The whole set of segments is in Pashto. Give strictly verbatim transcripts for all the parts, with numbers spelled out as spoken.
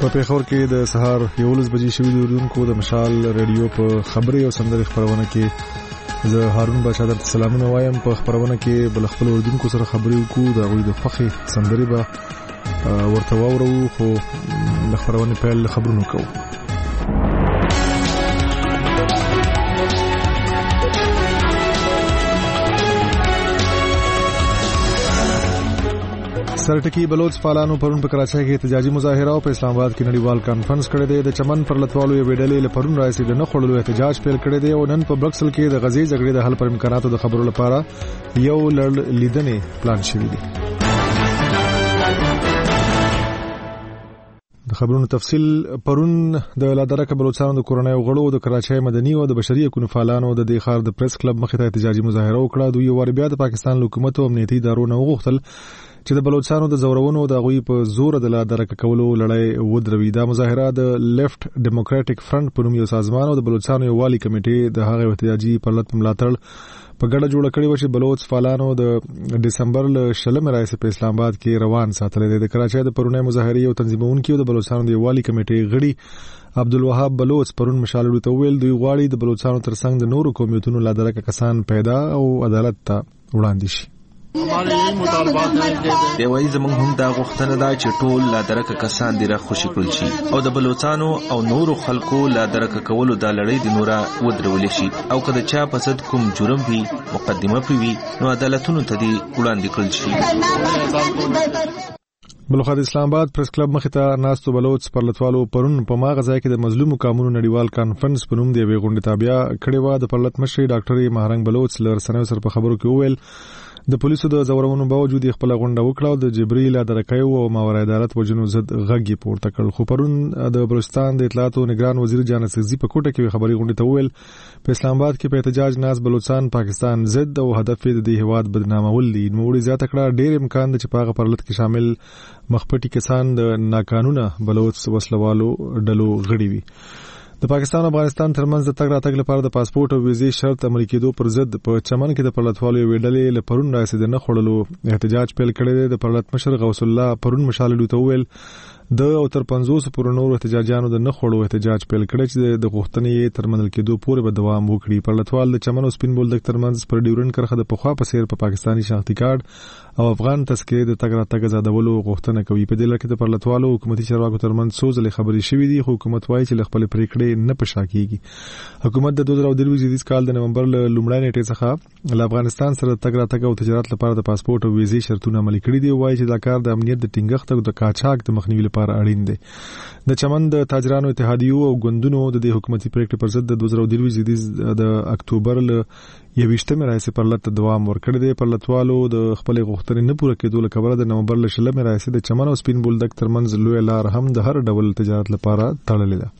په پیښور کې د سهار یولس بجې شوې د اردوونکو د مشال رادیو په خبري او سندري خبرونه کې زه هارون بچا درته سلامونه وایم. په خبرونه کې بل خپل اردوونکو سره خبري وکړو، دا غوي د فخې سندري به ورته واورو، خو د خبرونه په اړه خبرونه کوو. سرټکی بلوچ فعالانو پرون په کراچۍ کې احتجاجي مظاهره او په اسلام آباد کې نړیوال کانفرنس کړی دی. د چمن پر لټوالو یو ویډلې له پرون راځي د نه خړلو احتجاج پیل کړی دی او نن په برکسل کې د غزې جګړې د حل پر امکاناتو د خبرو لپاره یو لړ لیدنې پلان شوی دی. د خبرونو تفصیل پرون د لادرکه بلوچستان د کورنۍ غړو د کراچۍ مدني او د بشري حقوقو فعالانو د دې ښار د پریس کلب مخې ته احتجاجي مظاهره وکړه. دوی یو وار بیا د پاکستان حکومت او امنیتي ادارو نه وغوښتل چې د بلوچستانو د زورونو د غوي په زور د لادرکه کولو لړۍ ودروي. دا مظاهره د لیفت ډیموکراټک فرنٹ په نوم یو سازمان او د بلوچستان یو والی کمیټې د هغه احتجاجي پرلط ملاتړ په ګډه جوړ کړی و چې بلوچ فعالانو د دسمبر ل شلمه راځي په اسلام آباد کې روان ساتل دي. د کراچۍ د پرونی مظاهره او تنظیمونکو د بلوچستان د والی کمیټې غړي عبدالوهاب بلوچ پرون مشالړو ته ویل دوی غواړي د بلوچستان ترڅنګ د نورو قومیتونو لادرکه کسان پیدا او عدالت ته وړاندې شي. دی وایي زمونږ هم دا غوښتنه ده چې ټول لادرکه کسان دې را خوشي کړل شي او د بلوچستانو او نورو خلکو لادرکه کولو دا لړۍ د نوره ودرول شي او که د چا په صد کوم جرم وي مقدمه پوي نو عدالتونو ته دې وړاندې کړل شي. بلخ د اسلام آباد پریس کلب مخې ته ناستو بلوچ پرلطوالو پرون په ماغه ځای کې د مظلومو قانونو نړیوال کانفرنس په نوم دی وی غونډه تابع کړې و. د پرلط مشر ډاکټر مهرنګ بلوچ لرسنوي سره په خبرو کې وویل د پولیسو د زورونو باوجود خپل غونډه وکړه او د جبرئیل درکایو او ماورا عدالت وجنو زد غږی پورته کړ. خو پرون د بلوچستان د اطلاعات او نگران وزیر جان سغزی په کوټه کې خبري غونډه ته وویل په اسلام آباد کې په احتجاج ناز بلوچستان پاکستان ضد او هدف د دې هواد بدنامول دي. نوړي زیاته کړه ډېر امکان د چپاغه پرلط کې شامل مخپټي کسان د ناقانونه بلوچ وسلوالو ډلو غړي وي. د پاکستان او افغانستان ترمنځ د تګ راتګ لپاره د پاسپورت او ویزې شرط عملي کېدو پر ضد په چمن کې د پرلطوالو ویډلې له پرون راځي د نه خړلو احتجاج پیل کړی دی. د پرلط مشر غوث الله پرون مشالړو ته ویل د او تر پنځوس پر نور احتجاجانو د نه خړلو احتجاج پیل کړی چې د غوښتنې ترمنل کېدو پورې به دوام وکړي. پرلطوال د چمن او سپین بولدک ترمنځ پر ډیورن کرخه د پخوا په سیر په پا پاکستاني شناختی کارت او افغان تذکرې د تګ راتګ آزادولو غوښتنه کوي. په دې لړ کې د پرلطوالو حکومتي چارواکو ترمنځ څو ځلې خبرې شوې دي خو حکومت وايي چې خپل پریکړې نه پشا کیږي. حکومت د دوه زره درویشت کال د نومبر ل لومړۍ نیټې څخه له افغانستان سره تګ راتګ او تجارت لپاره د پاسپورت او ویزې شرطونه عملي کړي دي. وايي چې دا کار د امنیت د ټینګښت او د قاچاق د مخنیوي لپاره اړین دی. د چمن د تاجرانو اتحادیو او ګوندونو د دې حکومتي پریکړې پر ضد د دوه زره درویشت د اکتوبر ل یويشتمه راځي پرلط دوام ورکړي دي. پرلطوالو د خپل غوښتنې نه پوره کېدو لپاره د نومبر ل شلمه راځي د چمن او سپین بولدک ترمنځ لوی لار هم د هر ډول تجارت لپاره تړلې ده.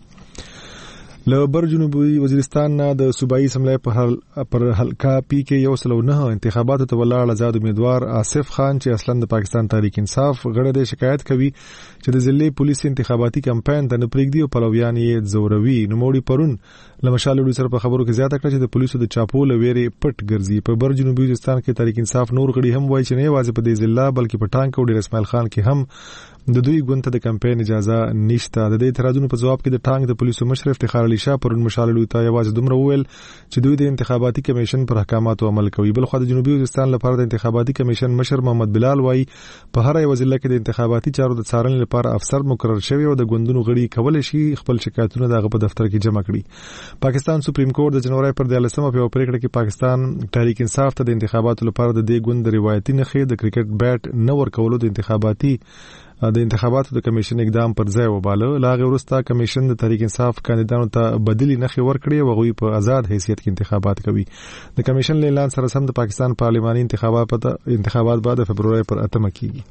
له بر جنوبي وزیرستان نه د صوبایي اسمبلی په پر حلقه پی کې یو سلو نه انتخاباتو ته ولاړ آزاد امیدوار آصف خان چې اصلا د پاکستان تحریک انصاف غړی دی شکایت کوي چې د ضلعي پولیس انتخاباتي کمپاین ته نه پرېږدي او پلویان یې زوروي. نوموړي پرون له مشالړو سره په خبرو کې زیاته کړه چې د پولیسو د چاپو لويري پټ ګرځي. په بر جنوبي وزیرستان کې تحریک انصاف نور غړي هم وایي چې نه یوازې په دې ضلع بلکې په ټانک او ډیر اسماعیل خان کې هم د دوی ګوند ته د کمپاین اجازه نشته. د دې اعتراضونو په جواب کې د ټانک د پولیسو مشر افتخار علي شاه پرون مشالړو ته یوازې دومره وویل چې دوی د انتخاباتي کمیشن پر احکاماتو عمل کوي. بل خو د جنوبي وزیرستان لپاره د انتخاباتي کمیشن مشر محمد بلال وایي په هر یو ضلع کې د انتخاباتي چارو د څارنې لپاره افسر مقرر شوی او د ګوندونو غړي کولای شي خپل شکایتونه دغه په دفتر کې جمع کړي. پاکستان سپریم کورټ د جنوري پر دیارلسمه په پریکړه کې پاکستان تحریک انصاف ته د انتخاباتو لپاره د دې ګوند روایتي نخې د کرکټ بیټ نه ورکولو د انتخاباتي د انتخاباتو د کمیشن اقدام پر ځای وباله. لاغه ورسته کمیشن د تحریک انصاف کاندیدانو ته بدلی نخې ورکړي او غوي په آزاد حیثیت کې انتخابات کوي. د کمیشن له اعلان سره سم د پاکستان پارلماني انتخابات په انتخابات بعد فبرवरी پر اتمه کیږي.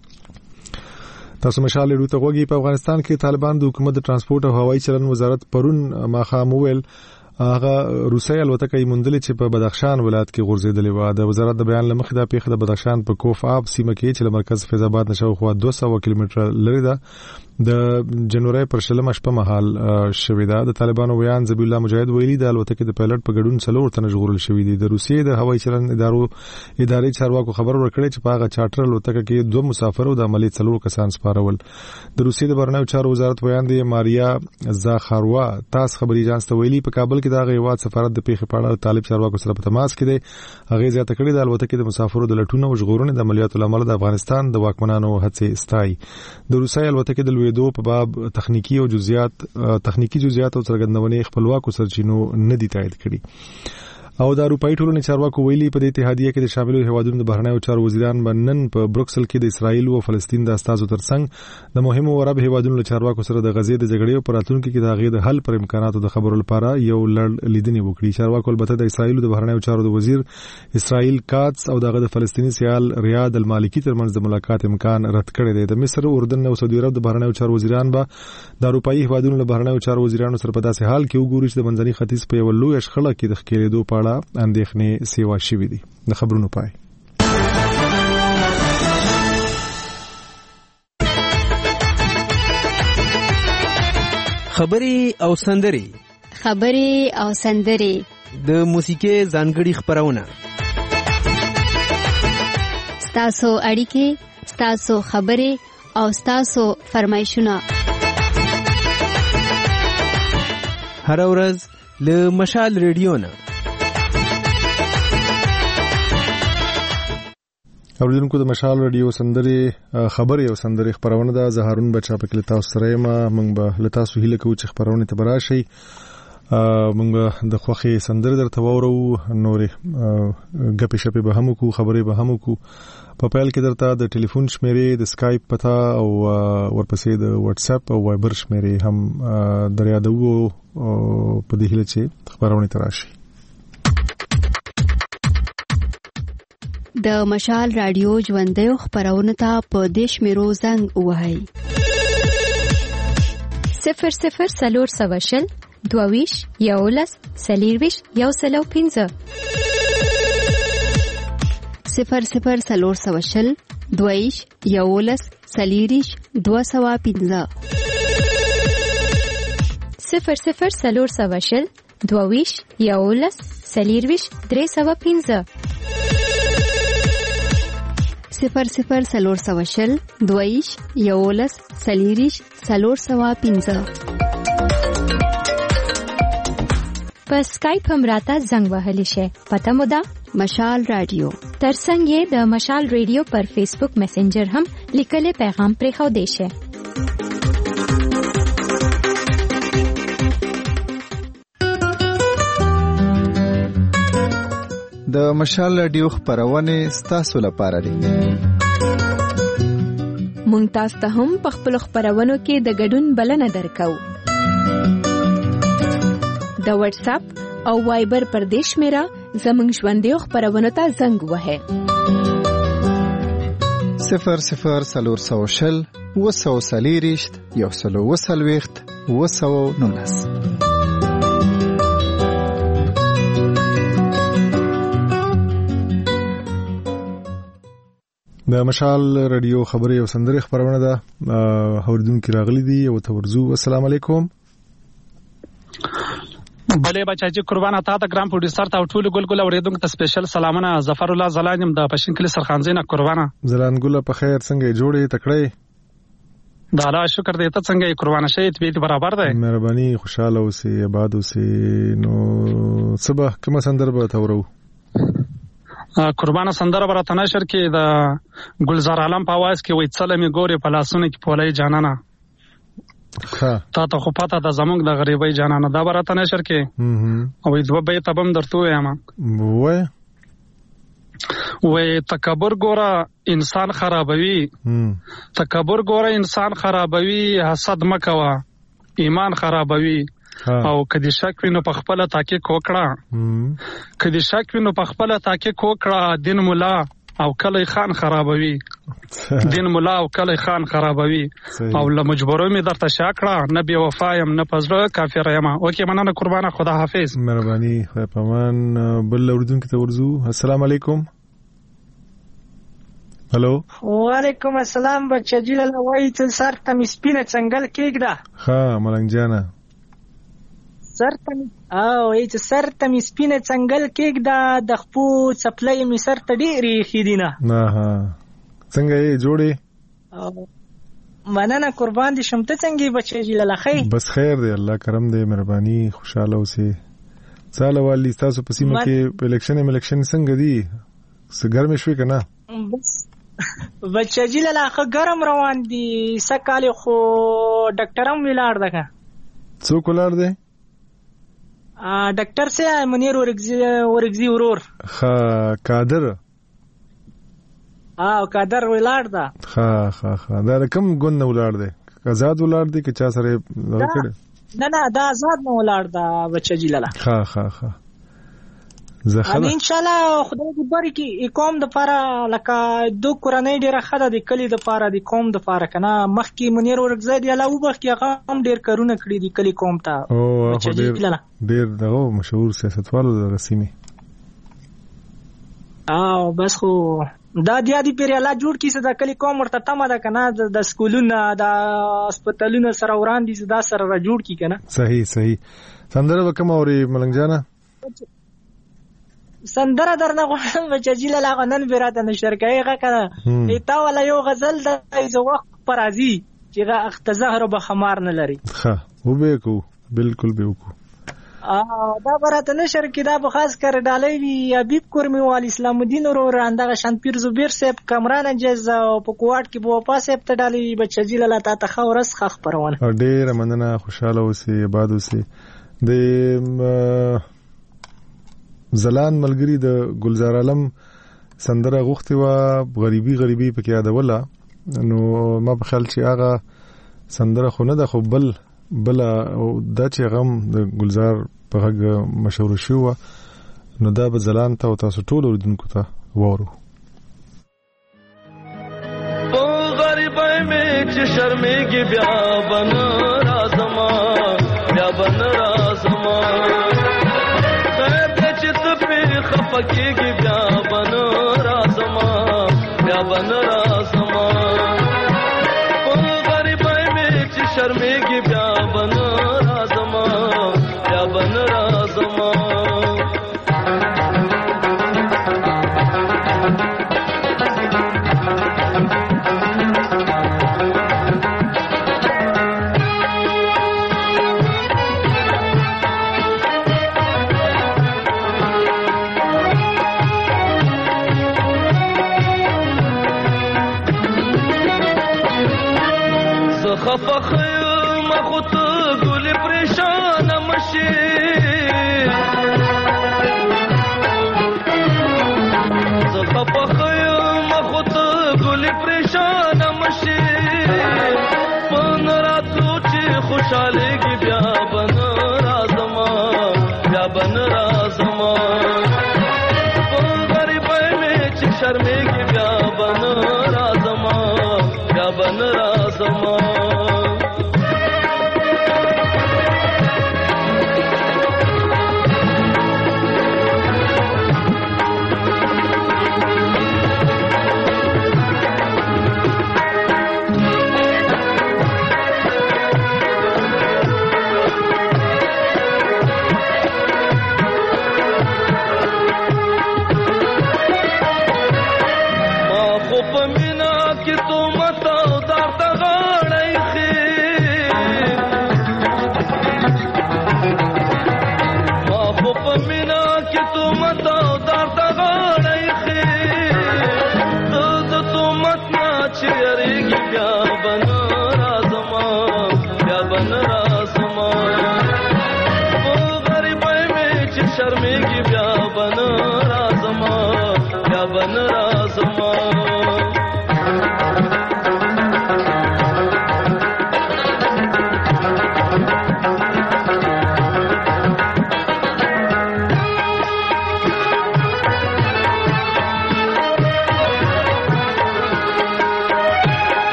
تاسو مشال لرو ته وګي په افغانستان کې طالبان د حکومت د ترانسپورت او هوایي چلن وزارت پرون ماخام ویل هغه روسي الوتکه مندلې چې په بدخشان ولایت کې غورځېدلې و. د وزارت د بیان لمخې د پیښه د بدخشان په کوف آب سیمه کې چې له مرکز فیض آباد نشو خو دوه سوه کیلومتره لري ده د جنوري پر شلمه شپه مهال شوې ده. د طالبانو ویان ذبیح الله مجاهد ویلي د الوتکې د پایلټ په ګډون څلور تنه ژغورل شوي دي. د روسیې د هوایي چلند ادارو ادارې چارواکو خبر ورکړی چې په هغه چارټر الوتکه کې دوه مسافر او د عملي څلور کسان سپارول. د روسیې د بهرنیو چارو وزارت ویان دی ماریا زاخاروا تاس خبري اجانس ته ویلي په کابل کې د هغه سفارت د پیښې په اړه طالب چارواکو سره په تماس کې دی. هغه زیاته کړې د الوتکې د مسافرو د لټون او ژغورنې د عملیاتو لپاره د افغانستان د واکمنانو هڅې ستایي. د روسي الوتکې د لویدو په باب تخنیکی او جزئیات تخنیکی جزئیات او څرګندونې خپلواکو سرچینو نه دي تایید کړي. او د اروپאי ټولنې چارواکو ویلي په دې اتحادیه کې د شاملو هیوادونو د بهرنیو چارو وزیران بنن په بروکسل کې د اسرایل او فلسطین د استازو ترڅنګ د مهمو عرب هیوادونو له چارواکو سره د غزې د جګړې په راتلونکو کې د هغې د حل پر امکاناتو د خبرو لپاره یو لړ لیدنې وکړي. چارواکو البته د اسرایل د بهرنیو چارو د وزیر اسرائیل کاتس او دغه د فلسطیني سیال ریاض المالکی ترمنځ د ملاقات امکان رد کړی دی. د مصر، اردن او سعودي عرب د بهرنیو چارو وزیران به د اروپאי هیوادونو له بهرنیو چارو وزیرانو سره په داسې حال کې وګوري چې د منځني ختیځ په یو لوی شخړه کې د ښکېلېدو په اړه اندېښنې سیوا شوې دي. د خبرونو پای. خبري او سندري خبري او سندري د موسیقي ځانګړي خبرونه ستاسو اړیکې ستاسو خبري او ستاسو فرمایشونه هر ورځ له مشال ریډیو نه. اوریدونکو د مشال ریډیو سندري خبري او سندري خبرونه ده. زهارون بچا په کله تاسو سره ما موږ به له تاسو هیله کوو چې خبرونه ته براشي. موږ د خوخي سندري درته وورو، نورې غپې شپې به هم کو خبري به هم کو. په پیل کې درته د ټلیفون شمیرې، د اسکایپ پتا او ورپسې د واتس اپ او وایبر شمیرې هم دریادو په دې هیله چې خبرونه تراشي. د مشال رادیو ژوندۍ خبرونه ته په دیش میرو زنګ وهاي صفر صفر سلور سواشل دوویش یولس سلیرویش یو سلو پینزه صفر صفر سلور سواشل دوویش یولس سلیریش دو سوا پینزه صفر صفر سلور سواشل دوویش یولس سلیرویش درې سوا پینزه صفر صفر سلور سواشل دویش یولس سلیریش سلور سوا پینزه. په اسکایپ هم راته زنګ وهلی شي. پته مو ده مشال رادیو. ترڅنګ یې د مشال ریډیو پر فیسبوک میسنجر هم لیکلي پیغام پرې خو دی شي. د مشال رادیو خبرونه ستاسو لپاره دي. مونږ تاسو ته هم په خپل خبرونو کې د ګډون بلنه درکو. د واتس اپ او وایبر پر دیش میرا زمونږ ژوندۍ خبرونو ته زنګ وهه. صفر صفر سلور سوشل وسو سلیریشت یو سلو وسلويخت وسو نونس. د مشال رادیو خبري او سندري خبرونه ده. اوریدونکو راغلي دي او تورزو. السلام علیکم. بله بچا چې قربانه تا ته ګرام پروډوسر ته ټول ګل ګل اوریدونکو ته سپیشل سلامونه. ظفر الله زلانم د پښین کلی سرخانزینه قربانه. زلان ګل په خیر څنګه جوړې تکړه؟ دا الله شکر دې ته څنګه قربانه شې ته برابر ده. مهرباني خوشاله اوسې آباد اوسې. نو صبح کوم سندر به تورو؟ قربانه سندره برا تناشر کې د گلزار عالم په आवाज کې وې څلمې ګوري په لاسونه کې پولای جانانا. ها تا ته خو پته د زمونږ د غریبۍ جانانا دا برا تناشر کې او دوه به تبم درته وایم. وای وې تکبر ګوره انسان خرابوي. تکبر ګوره انسان خرابوي. حسد مکوا ایمان خرابوي. او کدي شک وینو په خپل تحقیق وکړه. کدي شک وینو په خپل تحقیق وکړه. دین مولا او کلی خان خرابوي. دین مولا او کلی خان خرابوي. او له مجبورو می درته شاکړه نه بي وفایم نه پزړه کافر یم. اوکې مننه قربانه. خدا حافظ. مهرباني. خدای پامان. بل اوردونکو ته ورزو. السلام علیکم. هلو وعلیکم السلام بچا جیل وای ته سر ته مسپینه څنګه کېګدا ها ملنګ جانا سر ته او ای ته سر ته مسپینه څنګه کېګدا د خپو چپلې می سر ته ډېری خیدینه نه ها څنګه یې جوړې مننه قربان دي شم ته څنګه بچی جیل لخی بس خیر دی الله کرم دی مهرباني خوشاله اوسې ساله والی تاسو په سیمه کې الیکشن الیکشن څنګه دی څه ګرم شوي کنه بس بچی جیل لخه ګرم روان دي سکاله خو ډاکټرم ویلار دغه څوک ولار دی ا ډاکټر سه منیر ورګزي ورګزي ورور ها قادر اه قادر ولار دا ها ها ها دا کوم ګون ولار دی آزاد ولار دی که چا سره ورکړ نه نه دا آزاد نه ولار دا بچی جیلاله ها ها ها زه ان شاء الله خدای دې بری کې کوم د پاره لکه دو قرانې ډیره خده د کلی د پاره د کوم د پاره کنه مخ کې منیر ورګزي دی الله وبخ کې هغه هم ډیر کارونه کړی دی کلی کوم ته او ډیر ډیر دغه مشهور سیاستوال د رسمي او بس خو دا د یادی پیر الله جوړ کیسه د کلی کوم ورته تمه ده کنه د سکولونو د هسپتالونو سره وړاندې دا سره را جوړ کی کنه صحیح صحیح سندره وکم اوري ملنګ جانا سندره درنه غوړم بچی جیل لاغه نن بیراته نشر کوي غا کنه ایتا ولا یو غزل د ایزو وخت پر ازي چې غا اختزهر به خمار نه لري ها وبې کو بالکل به وکړو ا دا براته نشر کې دا به خاص کر ډالې وی حبیب کورمی وال اسلام الدین ورور اندغه شان پیر زبیر صاحب کمران جز او په کوټ کې بو پاسه په ډالې بچی جیل لا تا خورس خخ پرونه ډېر مننه خوشاله اوسې آباد اوسې د زلان ملګری د گلزار عالم سندره غوښتي و غریبي غریبي پکې یادوله نو ما په خیال چې هغه سندره خو نه ده خو بل بل دا چې غم د گلزار په هغه مشهور شو نو دا به زلان ته او تاسو ټول اوریدونکو ته وورو او غریبای مې چې شرمېږي بیا بن رازما بیا بن رازما خفکیږي بیا بن رازما بیا بن رازما او غریبای مې چې شرمېږي بیا بن رازما بیا بن رازما خفخ مخوت گل پریشان مشی خفخ مخوت گل پریشان مشی پن راتو چی خوشحالگی بیا بن رازما بیا بن رازما پن غریبای میں چی شرمیگی بیا بن رازما بیا بن رازما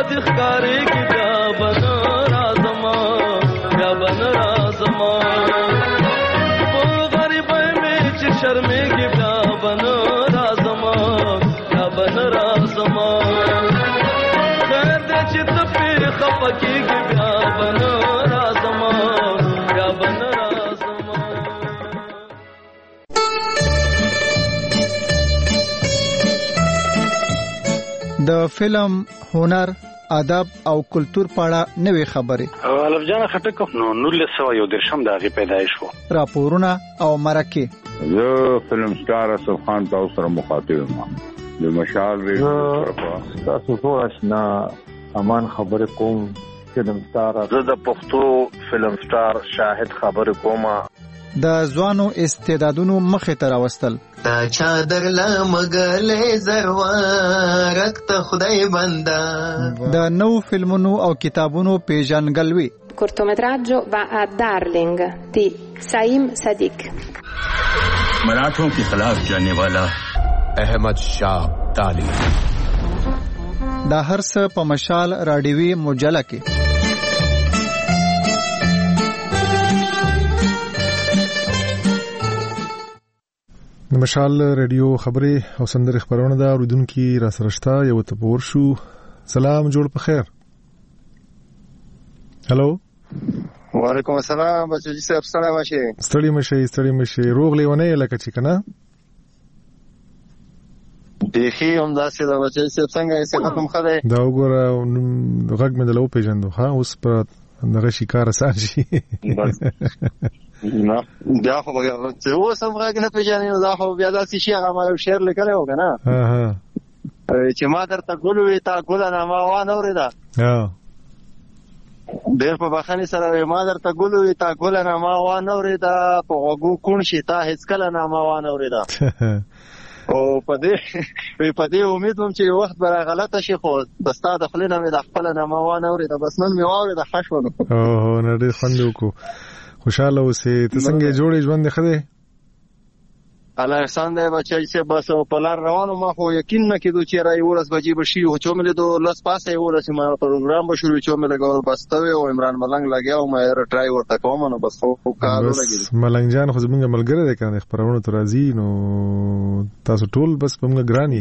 دې ښکارېږي بیا به نه راځما بیا به نه راځما په غریبۍ مې چې شرمېږي بیا به نه راځما بیا به نه راځما خیر دې چې ته پرې خفه کېږي بیا به نه راځما بیا به نه راځما. د فلم، هنر، ادب او کلچر په اړه نوې خبرې. الف جان خټک نو نولس سوه یو دېرشم د هغې پیدایش و. راپورونه او مرکې. زه فلم سټار اسف خان تاسو سره مخاطب یم. د مشال ریډیو طرفه تاسو ټول آشنا امان خبرې کوم. فلم سټار زه د پښتو فلم سټار شاهد خبرې کوم. د ځوانو استعدادونو مخې ته راوستل. تا چادر لا مګلې زروارک ته خدای بندا. د نو فلمونو او کتابونو پیژنګلوي. cortometraggio va a Darling di Saim Sadiq. मराठों के खिलाफ जाने वाला अहमद शाह अब्दाली. دا هر څه په مشال راډیوي مجله کې. مشال ریډیو خبرې او سندرې خبرونه دا اوریدونکو را سره شته. یو ته پور شو. سلام جوړ په خیر. هالو وعلیکم السلام بچی صاحب ستړی مشه ستړی مشه ستړی مشه روغ لیونه لکه چې کنه دیخي هم داسې دا بچی صاحب څنګه یې څه کوم خدای دا وګوره غږ مې دلو پیژندو ها اوس په دغه شکار سارشي نه دا خو به څه اوس هم غږ نه پیژنې دا خو بیا داسې شي هغه ما شعر لیکلی و کنه ها ها چې ما درته ګل وې تا ګل نه ما وانه اورېده ها ډېر په بخښنې سره ما درته ګل وې تا ګل نه ما وانه اورېده په غوږو کوڼ شي تا هېڅکله نه ما وانه اورېده او په دې په دې امید وم چې وخت به راغلطه شي خو د ستا د خولې نه مې د خپله نه ما وانه اورېده بس نن مې واورېده ښه شولو اوهو نه ډېر خوند یې وکړو خوشحاله اوسې ته څنګه یې جوړې ژوند دې ښه دی الله احسان دی بچی صاحب بس په لار روانو ما خو یقین نه کېدو چې را یولس بجې به شي خو چې مې لیدو لس پاسه یولس ما پروګرام به شروع چې مې لګول بس ته وې او عمران ملنګ لګیا او ما یې ټرای ورته کوم نو بس خو کار ولګېد ملنګ جان خو زمونږ ملګری دی کنه خبرونه ته راځي نو تاسو ټول بس په موږ ګرانی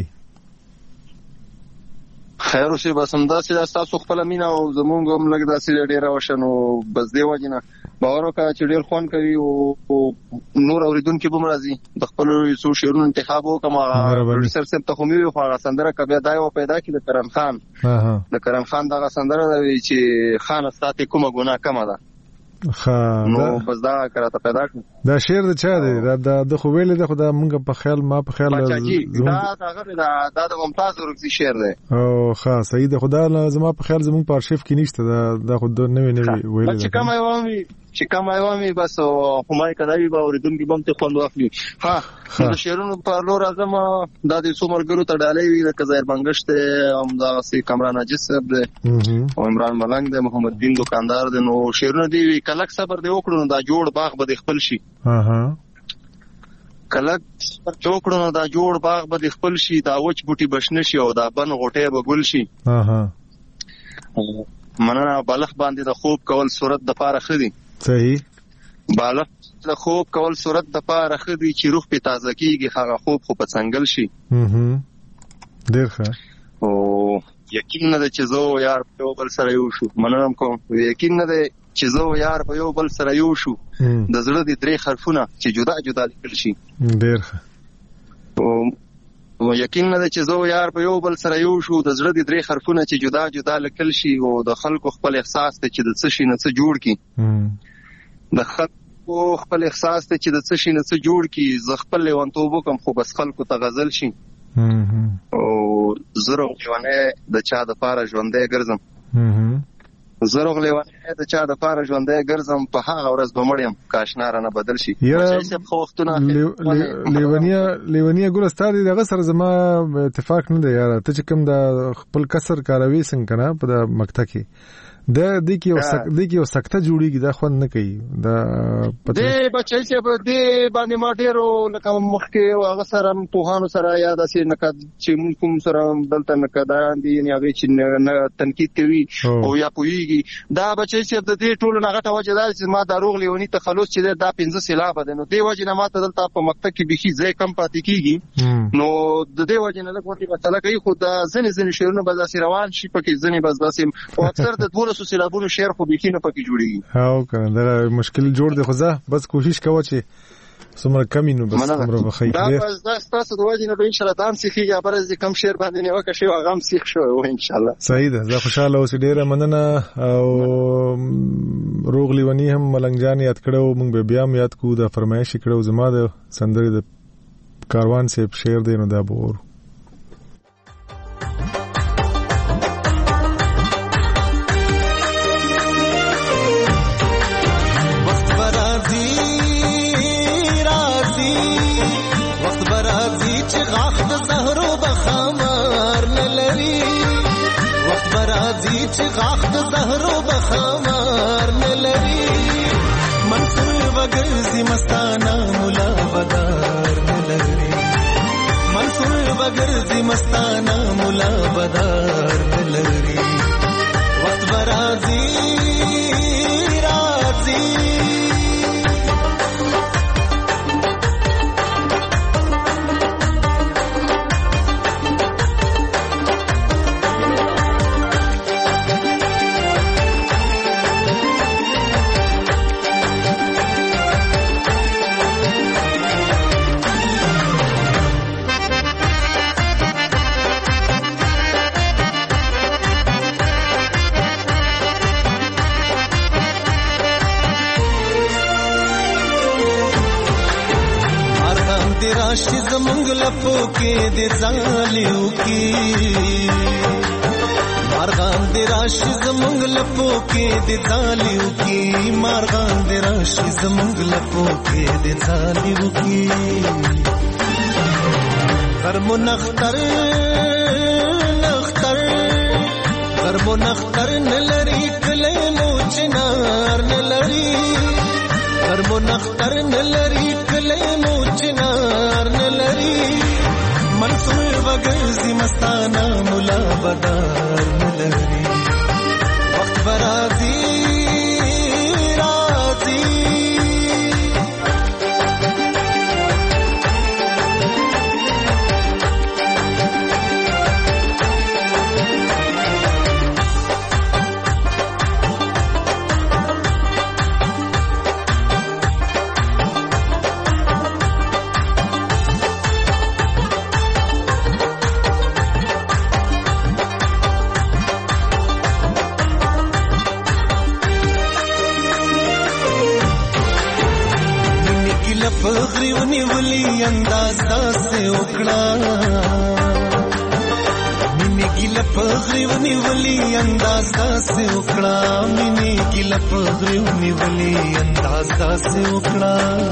خیر اوسې بس همداسې دا ستاسو خپله مینه او زمونږ هم لږ داسې ډېره وشه نو بس دې وجې نه باور وکړه چې ډېر خوند کوي او نور اورېدونکي به هم راځي د خپلو څو شعرونو انتخاب وکړم هغه پروډیوسر صاحب ته خو مې وي خو هغه سندره که بیا دا یې پیدا کړي د کرم خان د کرم خان دغه سندره ده چې خانه ستا تې کومه ګناه کمه ده نو بس دا کراته پیدا کړ دا شعر د چا دی دا د خو ویل د خدا مونږ په خیال ما په خیال دا دا دا د ممتاز ورکسي شعر دی او ښه صحیح ده خدا زما په خیال زمونږ په ارشیف کې نشته دا د خو د نوې نوې ویل چې کوم ایوامي چې کوم ایوامي بس همای کداوی به اوریدونکو بم ته خوند واخلي ها د شعرونو په لور اعظم د دې څومرګرو ته ډالۍ وي د کزایر بنگشت هم دا سي کمران نجس صاحب دی او عمران ملنګ دی محمد دین دکاندار دی نو شعرونه دی کلک صبر دی وکړو دا جوړ باغ به خپل شي ها ها کلک چوکړو نو دا جوړ باغ به خپل شي دا وچ بوټي بشنه شي او دا بن غټه به ګل شي ها ها مننه بالغ باندې د خوب کول صورت د پاره خدي صحیح بالغ د خوب کول صورت د پاره خدي چې روح په تازه کیږي هغه خوب خو په څنګل شي هم ډیر ښه او یقین نه ده چې زه یار په یو بل سره یو شو مننه کوم یقین نه ده چې زه یار په یو بل سره یو شو د زړه د درې حرفونه چې جدا جدا لیکل شي ډیر ښه او یقین نه ده چې زه یار په یو بل سره یو شو د زړه د درې حرفونه چې جدا جدا لیکل شي او د خلکو خپل احساس ته چې د څه شي نه څه جوړ کی د خلکو خپل احساس ته چې د څه شي نه څه جوړ کی زه خپل لیونتوب کوم خو بس خلکو ته غزل شي او زه روغلیونه د چا د پاره ژوندې ګرځم زه روغلیونه د چا د پاره ژوندې ګرځم په هغه ورځ به مړ یم کاشنا رانه بدل شي چې خو وختونه لیونیا لیونیا ګل ستاري دغه سره زما اتفاق نه دی یاره ته چې کوم د خپل کسر کاروي څنګه کنه په د مکتب کې د دې کې یو سک دې کې یو سکته جوړیږي دا خوند نه کوي دا پته دې بچی چې په دې باندې ما ډیرو لکه مخکې هغه سره په سره یا داسې نکد چې کوم سره دلته نکدان دي یا هغه چې نه تنقید کوي او یا پویږي دا بچی چې د دې ټولو نه غټه وجه ده چې ما د روغ لیونی تخلص چې دا پنځه سیلاب ده نو دې وجه نه ما ته دلته په مکتب کې بيخي ځای کم پاتې کیږي نو د دې وجه نه لکه مثلا کوي خو دا ځنې ځنې شعرونه به داسې روان شي پکې ځنې بس داسې او اکثر د ټولو سیلابونو شعر خو بيخي نه پکې جوړیږي هاو کنه دا مشکل جوړ دی خو ځه بس کوشش کوه چې څومره کمی نو بس څومره بخیر دا بس دا ستاسو د وجه نه به ان شاء الله تام سیخي یا برز کم شعر باندې نه وکړي او غم سیخ شو ان شاء الله صحیح ده زه خوشاله اوسې ډیره مننه او روغ لیونی هم ملنګ جان یاد کړو موږ به بیا یاد کو دا فرمایش کړو زما د سندري د کاروان سے شعر دی نو دا بور چې غاخ د زهرو بخمار نه لري منصور وګرځي مستانه مولا بدار نه لري منصور وګرځي مستانه مولا بدار نه لري وخت برازي راځي راشي زمونږ لپو کې د ځالیو کې مارغان د راشي زمونږ لپو کې د ځالیو کې مارغان د راشي زمونږ لپو کې د ځالیو کې غرمو نختر نختر غرمو نختر نلري کله مو چنار نلري غرمو نختر نلري کله مو چنار نلري منصور وګرځي مستانه مولا بدار نلري وخت برازي راځي فخری ونیولی انداز داسه وکړه مینه ګیله فخری ونیولی انداز داسه وکړه مینه ګیله فخری ونیولی انداز داسه وکړه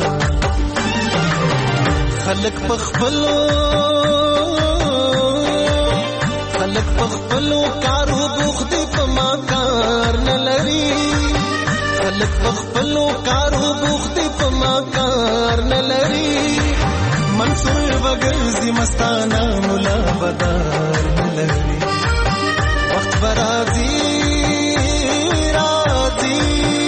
خلق پخپلو خلق پخپلو کارو بوخت په ما کار نه لري خلق پخپلو کارو بوخت په ما کار نه لري منصور وګرځي مستانه مولا بدار نه لري وخت برازي راځي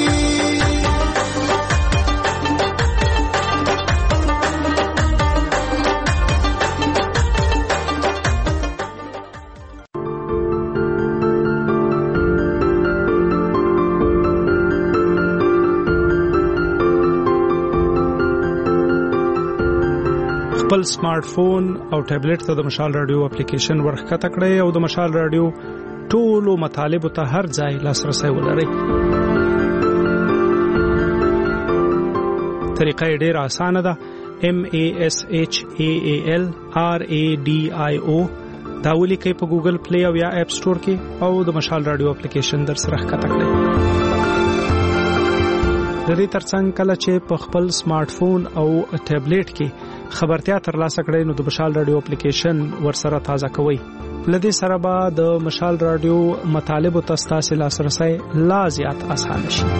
خپل سمارټ فون او ټابلیټ ته د مشال رادیو اپلیکیشن ورخکته کړئ او د مشال رادیو ټولو مطالبه ته هر ځای لاسرسي ولرئ. طریقه ډیره اسانه ده. M A S H A A L R A D I O دا ولیکئ په ګوګل پلی او یا اپ سٹور کې او د مشال رادیو اپلیکیشن در سره ښکته کړئ. د دې ترڅنګ کله چې په خپل سمارټ فون او ټابلیټ کې خبرتیا ترلاسه کړئ نو د مشال رادیو اپلیکیشن ورسره تازه کوئ. لدې سره به د مشال رادیو مطالبو ته ستاسو لاسرسي لا زیات اسانه شي.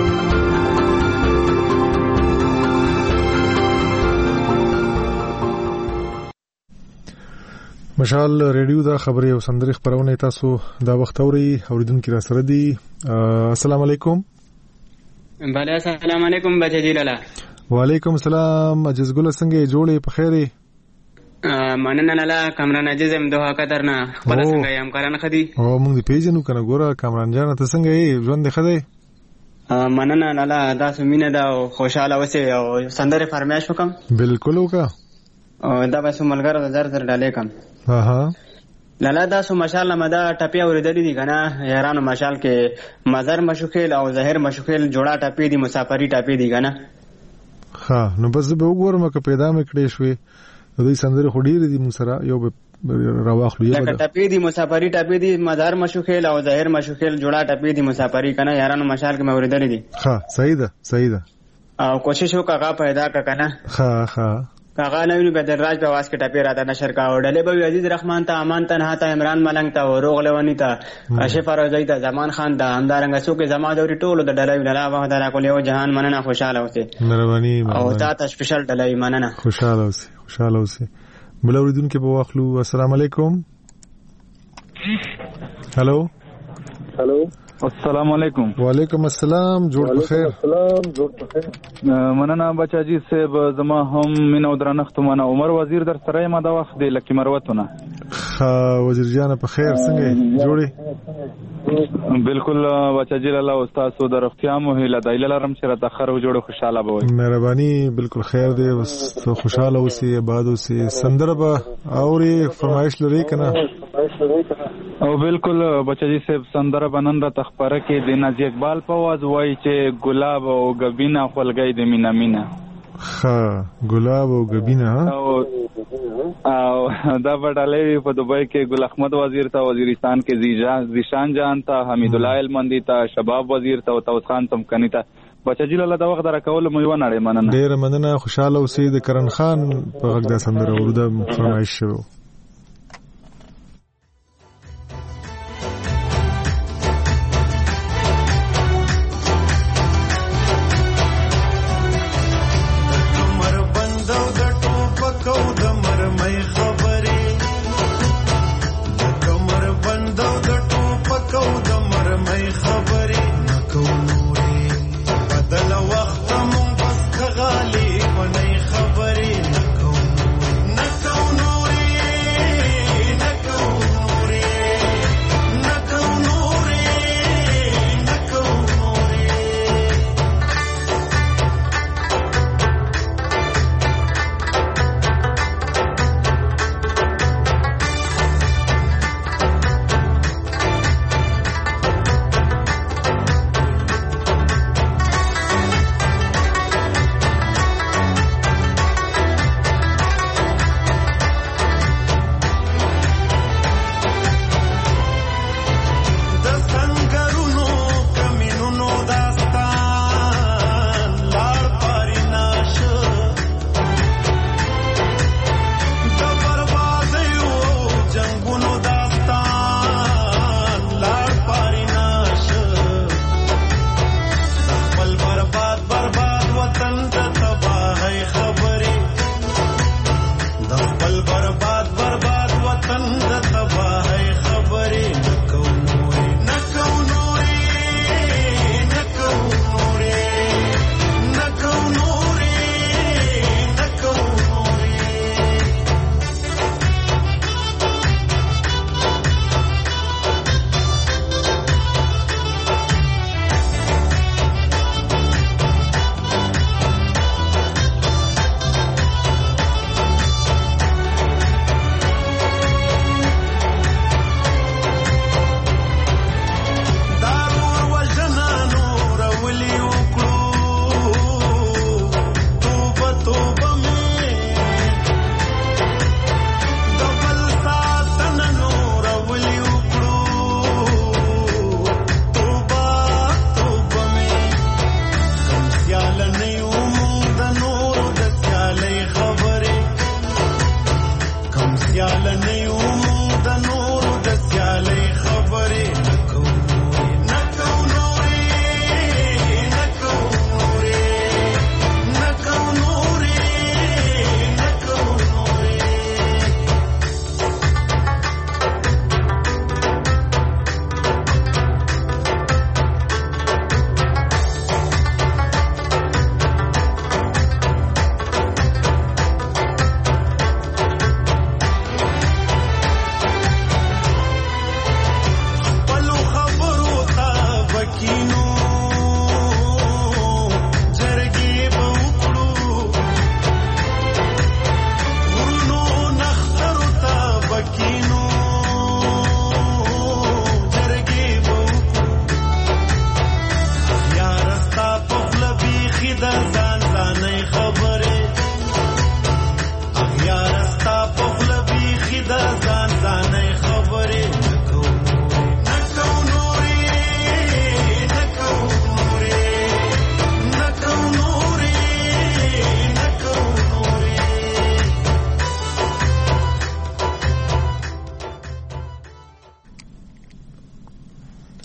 مشال ریډیو دا خبري او سندري خبرونه تاسو دا وخت اوري اوریدونکو را سره دي. السلام علیکم. بله السلام علیکم بچی لالا. وعلیکم السلام. اجز ګل څنګه جوړې په خیره؟ مننه لالا. کامران عجز هم دوه قدرنا خپل څنګه یم کاران خدي؟ او موږ دې پیژنو کنه ګوره کامران جان ته څنګه یې ژوند دې خدي؟ مننه لالا. دا سمینه دا خوشاله وسه او سندره فرمایش وکم. بالکل وکا. او دا به سملګر د زر زر ډالې کم. ها ها لالا دا سو مشال نه دا ټپیا ورېدلې دي کنه یارانو مشال کې مزر مشوکیل او ظاهر مشوکیل جوړه ټپې دي مسافری ټپې دي کنه. ها نو بس به وګورم که پیدا مې کړې شوې د دې سندره خډيرې دي مو سره یو راواخلو یو دا ټپې دي مسافری ټپې دي مزر مشوکیل او ظاهر مشوکیل جوړه ټپې دي مسافری کنه یارانو مشال کې مې ورېدلې دي. ها صحیح ده صحیح ده. او کوشش وکړه پیدا کا کنه. ها ها کاغه نوینو بدر راج په واس کې ټپی راته نشر کا وړلې به عزیز رحمان ته امان تنها ته عمران ملنګ ته وروغ لونی ته اشرف روزی ته زمان خان ته همدارنګ څوک زما دوري ټولو د ډلای ولا واه درا کول یو جهان مننه خوشاله اوسه. مهرباني او تا ته سپیشل ډلای مننه خوشاله اوسه خوشاله اوسه. بل اوریدونکو په واخلو. السلام علیکم. هالو هالو السلام علیکم. وعلیکم السلام. جوړ بخیر. السلام جوړ بخیر. مننه بچاجي صاحب زما هم مینو درنښت منه عمر وزیر در سره ما دا وخت دی لکه مروتونه. ها وزیر جان په خیر څنګه جوړي؟ بالکل بچاجي لاله استاد سو در اختیام او هله دایله لرم چې را تاخر و جوړ خوشاله بوي. مهرباني بالکل خیر دی بس خوشاله اوسئ آباد اوسئ. سندره به اوري فرمایش لري کنه؟ او بالکل بچاجي صاحب سندره بنن را تخبره کې د نازي اقبال په आवाज وای چې ګلاب او غبینا خلګي د مینا مینا. ها ګلاب او غبینا. او او دا وډالې په دوبۍ کې ګل احمد وزیر ته وزیرستان کې زیجان زیشان جان ته حمید الله المندی ته شباب وزیر ته او توس خان تمکنی ته بچاجي لاله دا وخت راکول مې و نه مننه. ډیر مننه خوشاله اوسئ. د کرن خان په غږ د سندره ورده فرمایش شو. خبري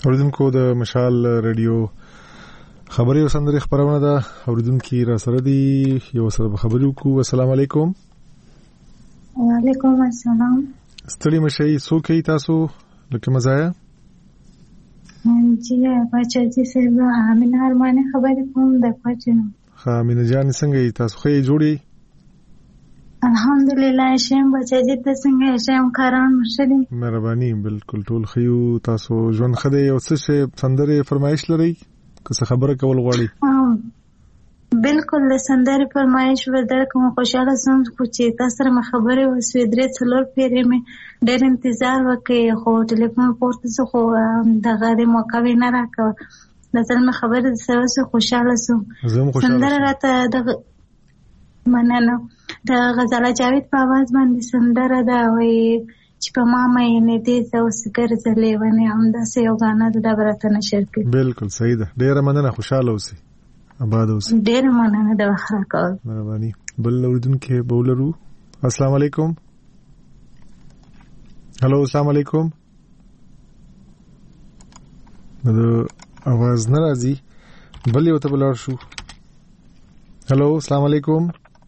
اوریدونکو د مشال رادیو خبري او سندري خبرونه ده. اوریدونکو را سره دي یو سره خبري وکړو. السلام علیکم. وعلیکم السلام. ستړي مشي څوک تاسو لکه مزایا؟ جی بچا جی سره امینه ارمانه خبرې کوم د پاتینو. ها امینه جان څنګه تاسو خې جوړي؟ الحمدلله شیم بچا جی ته څنګه شیم کاران مشري؟ مهرباني بالکل ټول خيو. تاسو ژوند خدای یو څه سندره فرمایش لري که څه خبره کول غواړي؟ بالکل سندره فرمایش ودر کوم خوشاله سم خو چې تاسو سره خبرې وسوي درې څلور پیری مې ډېر انتظار وکړ خو ټلیفون پورته څه خو دغه د موقع نه راکړ. نظر مې خبره سره خوشاله سم. سندره راته د مننه د غزاله جاوید په आवाज باندې سندره دا وي چې په ما مې نه دې اوس ګرځلې ونه هم دا سه یو غانا د برته نشر کې. بالکل صحیح ده. ډېر مننه خوشاله اوسئ. آباد اوسئ. ډېر مننه د وخت راکول. مهرباني. بل اوریدونکو بولرو. السلام علیکم. هلو السلام علیکم. د आवाज ناراضي بل یو ته بلار شو. هلو السلام علیکم.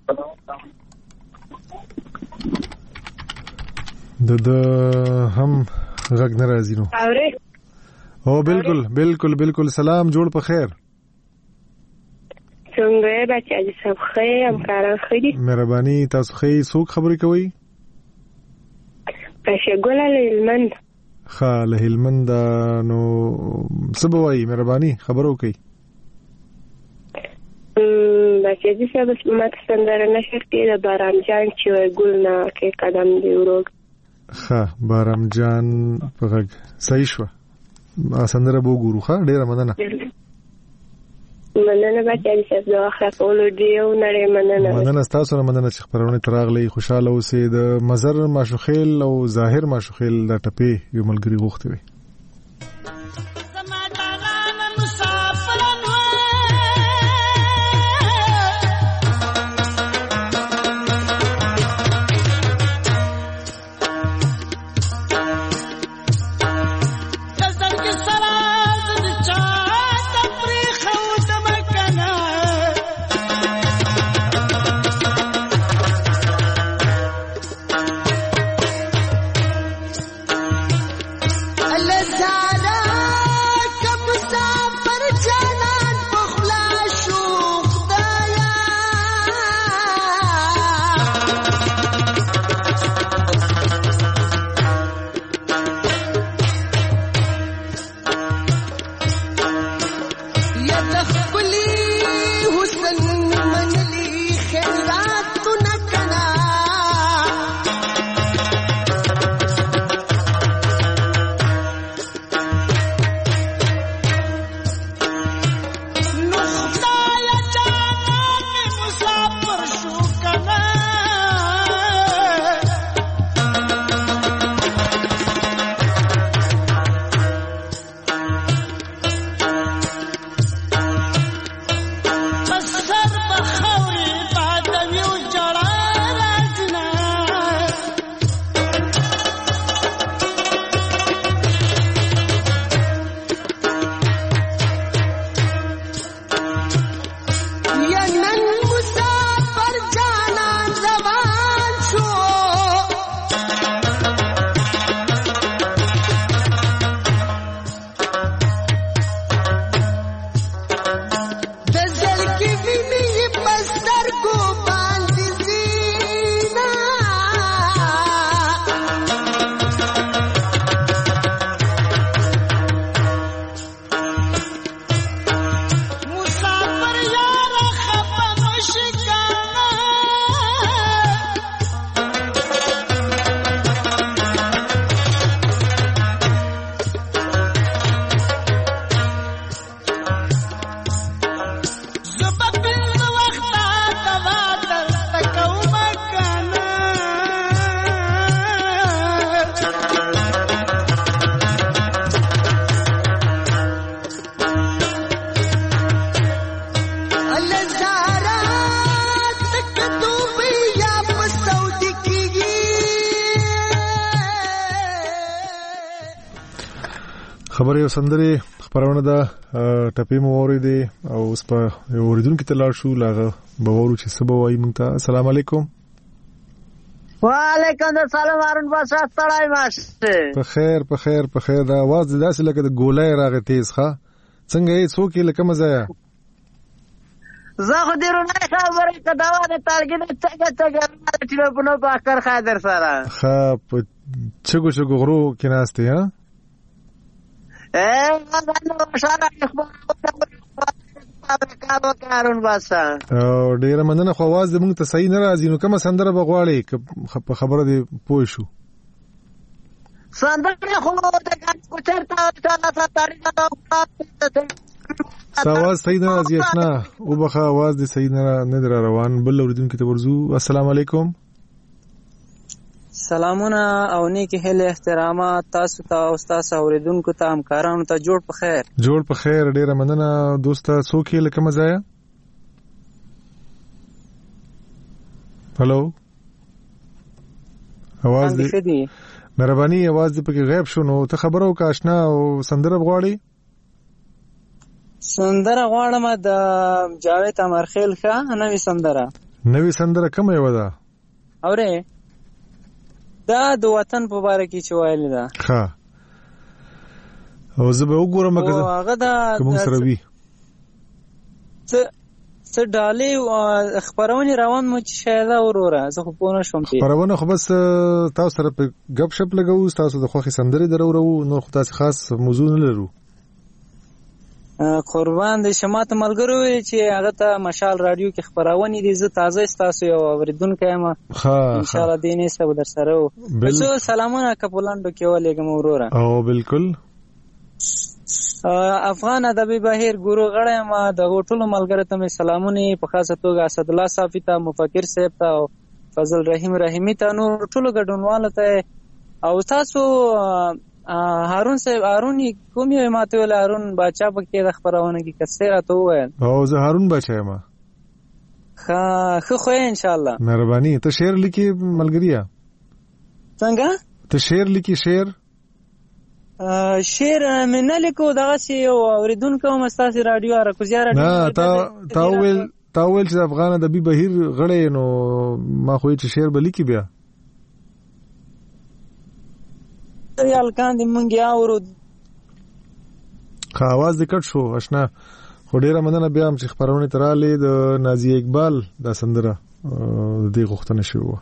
د د هم غږ ناراضي نو. او بالکل بالکل بالکل. سلام جوړ په خیر. څنګه بچا دې سب خیر هم کاران خېدي؟ مهرباني. تاسو خې څوک خبرې کوي؟ پښه ګوله هلمند. ښه له هلمند نو څه به وایي؟ مهرباني خبرو کوي. بچا دې سب ماته سندره نشر کې د بارام جان چې ګل نه کې قدم دی ورو. ښه بارام جان په غږ صحیح شو. سندره به وګورو. ښه ډېره مننه. مننه بچا دې سب د اخر کولو دیو نړۍ مننه. مننه تاسو نه مننه چې خبرونه تراغلي. خوشاله اوسئ. د مزر ماشوخیل او ظاهر ماشوخیل د ټپې یو ملګری غوښته وي. Allah خبرې او سندرې خبرونه ده ټپې مو اورېدې او اوس په اوریدونکو ته لاړ شو لاغه به وورو چې سبا وایي مونږ ته. السلام علیکم. وعلیکم السلام هارون باشا ستړی ماشه. په خیر په خیر په خیر. دا आवाज داسې لکه د ګولای راغی تیز ښه. څنګه یې څوک یې لکه مزایا؟ زه خو دې رونه خبرې کداوه د تارګې د څنګه څنګه ټلیفون په اخر خاطر سره. ښه په چګو چګو غرو کې ناشته ها؟ اے غواړم مشاله اخبار کارو کارون باسا. او ډیره مننه خو आवाज دې موږ ته صحیح نه راځي نو کومه سندره بغواړي په خبره دې پوه شو. سندره خو د کوچرتا تعالی ستاره سواز صحیح نه راځي اسنا او بخا आवाज دې صحیح نه نه در روان. بل اوریدونکو ته ورزو. السلام علیکم. سلامونه او نیکی هله احترامات تاسو ته او تاسو اوریدونکو ته همکارانو ته جوړ په خیر. جوړ په خیر. ډیره مننه دوسته. څوک یې لکه مزایا؟ هالو आवाज دې مهرباني आवाज دې پکې غیب شو نو ته خبرو کا آشنا او سندره غواړي؟ سندره غواړم د جاوید امرخیل ښه نوې سندره. نوې سندره کومه یو ده؟ اوره دا د وطن په باره کې چې ویل ده. ښه او زه به وګورم او هغه دا کوم سره وی څه څه ډالې خبرونه روان مو چې شاید اوروره زه خو پوه نشم چې خبرونه خو بس تاسو سره په غب شپ لګو تاسو د خوخي سندري درورو نو خو تاسو خاص موضوع نه لرو. قربان دې شمات ملګرو چې هغه ته مشال رادیو کې خبرونه دي. زه تازه تاسو یو اوریدونکو یم ان شاء الله دې نه سبا در سره و. سلامونه کپولانډو کې ولېګم وروره. او بالکل افغان ادبي بهیر ګورو غړې ما د ټولو ملګرو ته سلامونه په خاصه توګه اسد الله صافي ته مفکر صاحب ته او فضل رحیم رحیمی ته نور ټولو ګډونوالو ته او تاسو هارون صاحب هارون کوم یو ماته ول هارون بچا پکې د خبرونه کې کسه راته وایي. او زه هارون بچا ما ښه خو خو ان شاء الله مهرباني. ته شعر لیکي ملګریا؟ څنګه ته شعر لیکي؟ شعر شعر مې نه لیکو دغه سی اوریدونکو مستاسي رادیو را کوزیا رادیو نه تا تاول تاول چې افغان ادبي بهیر غړې نو ما خو چې شعر به لیکي بیا ریال کاندې مونږ اورو. خا आवाज دې کټ شو آشنا. خو ډیره مننه بیا هم چې خبرونه تراله د نازیه اقبال دا سندره دې غوښتنه شوه.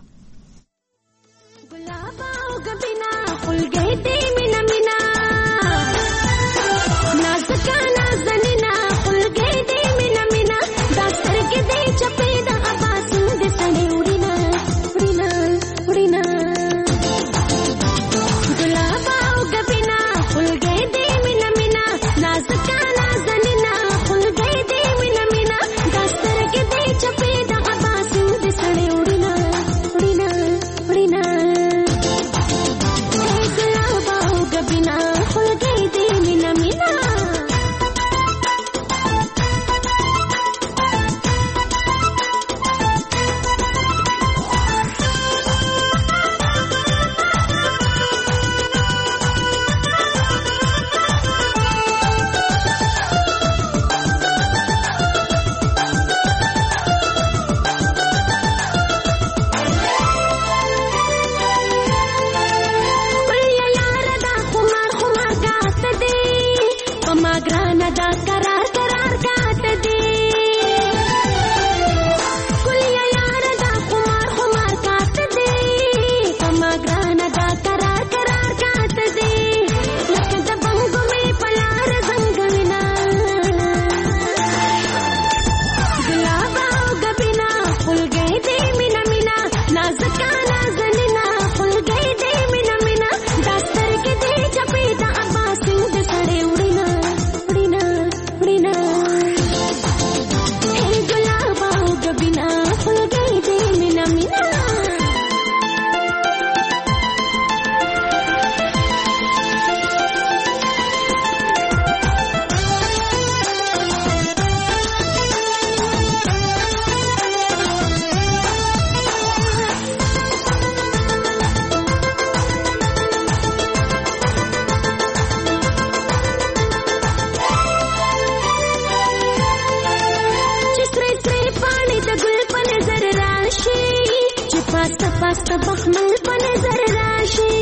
پاست بخمل په نظر راشي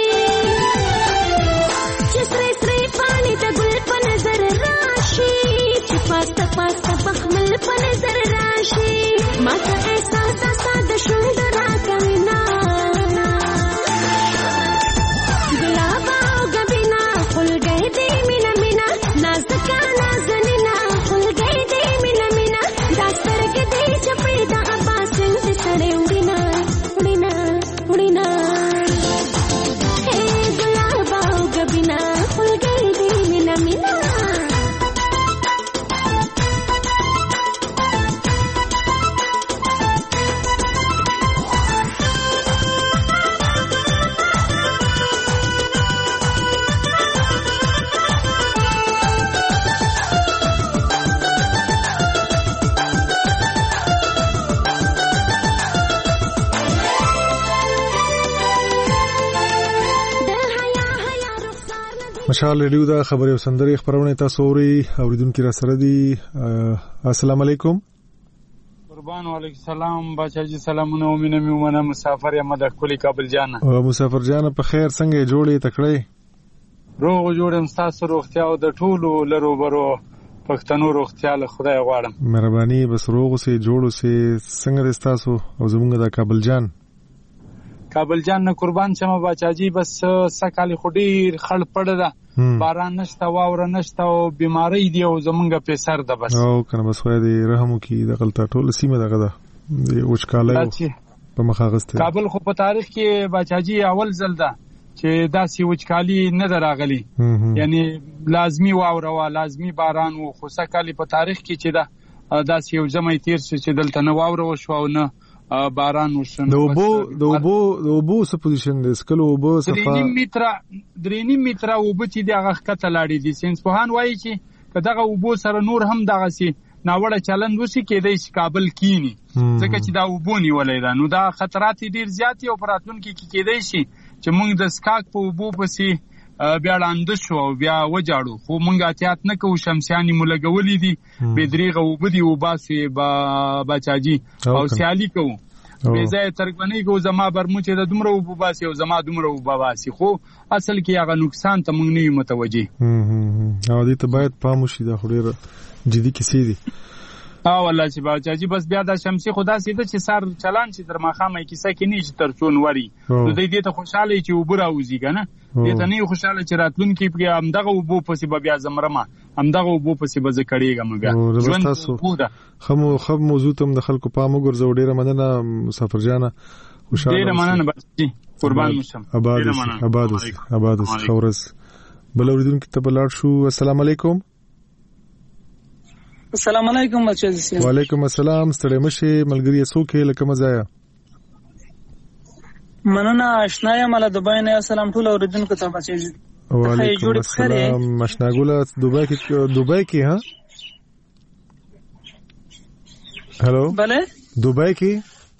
چې سری سری پانی ته ګل په نظر راشي چې پاست پاست بخمل په نظر راشي ما ته احساس ساده شوند راکوي نا ګلاب او غبینا خل گئی دی مینا مینا نازکا نازنینا خل گئی دی مینا مینا داستر کې دی چپړې دا باسن دې سړې وډینا وډینا وډینا اے ګلاب او غبینا خل گئی دی مینا مینا مشال ریډیو دا خبري او سندري خبرونه تاسو اوري اوریدونکو را سره دي. السلام علیکم. قربان وعلیکم السلام بچاجي سلامونه او مینه میونه مسافر یم د کلی کابل جان او مسافر جان په خیر څنګه جوړې تکړې روغ جوړم تاسو روغتیا او د ټولو لرو برو پښتنو روغتیا له خدای غواړم مهرباني بس روغ سي جوړو سي څنګه تاسو او زمونږ د کابل جان کابل جان نه قربان شمه بچاجي بس سکالي خډیر خړ پړ ده باران نشته واوره نشته او بیماری دی او زمونږ په سر ده بس او کنه بس خو دې رحم کی د غلطه ټول سیمه دغه ده د وچکاله په مخاغسته کابل خو په تاریخ کې بچاجي اول ځل ده چې داسې وچکالي نه دراغلي یعنی لازمی واوره وا لازمی باران او خو سکالي په تاریخ کې چې ده داسې یو ځمای تیر شي چې دلته نه واوره وشو او نه باران وشن د وبو د وبو د وبو څه پوزیشن دی سکلو وبو صفه درې متره درې متره وبو چې دغه خطه لاړې دي ساينس پوهان وایي چې کداغه وبو سره نور هم دغه سي ناوړه چلند وسی کېدای شي کابل کینی ځکه چې دا وبو نیولې ده نو دا خطرات ډیر زیات او پراتون کې کېدای شي چې موږ د سکاک په وبو پسې بیا لاندې شو او بیا وجاړو خو موږ احتیاط نه کوو شمسیانی مولګولې دي به دریغه وبدي وباسي با بچاجي او سیالي کوو به ځای ترګنی کو زما برموچه د دومره وباسي او زما دومره وباسي خو اصل کې هغه نقصان ته موږ نه متوجي او دې ته باید پام وشي دا خوري جدي کیسې دي اه والله چې باچاجي بس بیا د شمسي خدا سیده چې سر چلان چې تر ماخامه کیسه کې نه چې ترڅون وری نو دې دې ته خوشاله چې وبره وزي کنه دې ته نه خوشاله چې راتلون کې په امدغه وبو پسې بیا زمرمه امدغه وبو پسې به ذکرېګم بیا ژوند تاسو خمو خم موضوع تم د خلکو پام وګرځو ډیره مننه مسافر جانه خوشاله ډیره مننه بچي قربان مشم ډیره مننه آباد آباد خورز بل اوریدونکو ته بلار شو. السلام علیکم. السلام علیکم بچی. وعلیکم السلام. ستړي مشه ملګری څوک لکه مزایا مننه آشنا یم له دوبای نه. السلام ټول اوریدونکو ته بچی. وعلیکم السلام. آشنا ګوله دوبای کې دوبای کې ها هالو بله دوبای کې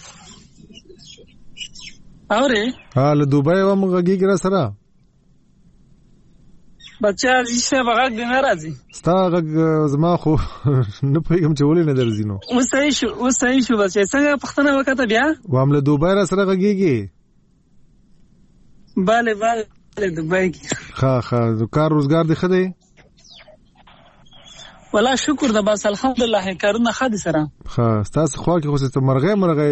اوري ها له دوبای و مغږی ګر سره بچا ریشه بغاګ دی ناراضي ستا غږ زما خو نه پېږم چې ولې نه درځي نو اوس صحیح شو اوس صحیح شو بچا څنګه پښتنه وکړه بیا وامله دوبای را سره غږیږي bale bale دوبای کې ها ها کار روزګار دی خدای والله شکر ده بس الحمدلله کارونه خدي سره ها تاسو خو کې خو ست مرغې مرغې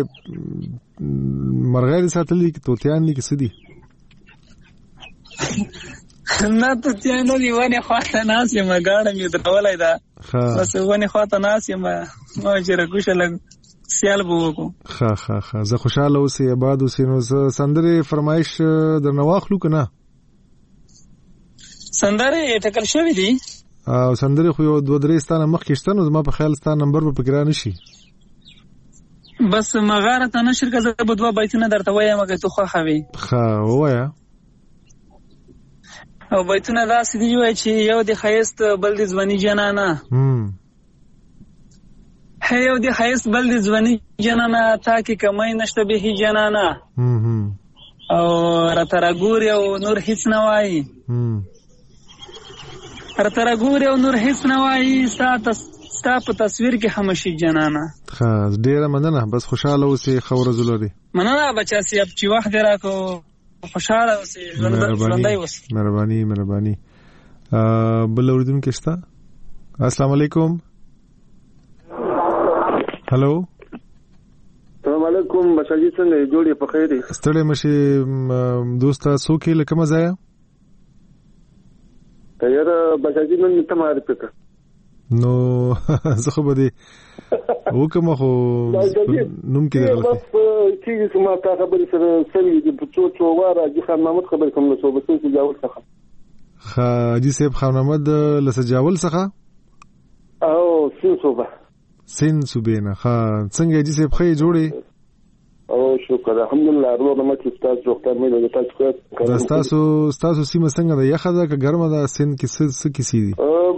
مرغې ساتلې کې توتیان دي کې سدي نه ته ته نه دی ونه خواته ناس یم غاړه مې درولای دا بس ونه خواته ناس یم ما چې راکوشه لګ سیال بو کو ها ها ها زه خوشاله اوسې آباد اوسې نو سندره فرمایش در نواخلو کنه سندره ټکل شوې دي او سندره خو یو دوه درې ستانه مخکې شته نو زما په خیال ستانه نمبر په فکر نه شي بس مغاره ته نشر کزه په دوه بیتونه درته وایم که تو خو خوي ها وایا او بیتونه دا سدي وای چې یو د خیست بل د ځواني جنانا هم هيو د خیست بل د ځواني جنانا تا کې کمای نشته به جنانا هم او راترګور یو نور هیڅ نه وای هم راترګور یو نور هیڅ نه وای سات ستا په تصویر کې خاموشي جنانا. ها ډیره مننه، بس خوشاله اوسې، خو ورځ ولري. مننه بچا سي، چې وخت راکو خوشاله اوسې، ژوندۍ اوسې. مهرباني مهرباني. بل اوریدونکو شته؟ السلام علیکم. هلو السلام علیکم. بچاجي څنګه جوړې په خیر دي؟ ستړي مشه دوستا څوک له کومه ځای؟ یار بچاجي نن ته معرفي کړ. نو زه خو به دې وکم، خو نوم کې درغلی بس چې ما تا خبرې سره سمې دي په څو څو واره حاجي خان محمد خبرې کوم نو به څه جاول څخه حاجي صاحب خان محمد له سجاول څخه او سین صوبه سین صوبې نه. ها څنګه حاجي صاحب خې جوړې؟ او شکر الحمدلله. ارو ما چې تاسو ډاکټر مې له تاسو څخه دا تاسو تاسو سیمه څنګه ده؟ یخه ده که ګرمه ده؟ سین کې څه څه کیسې دي؟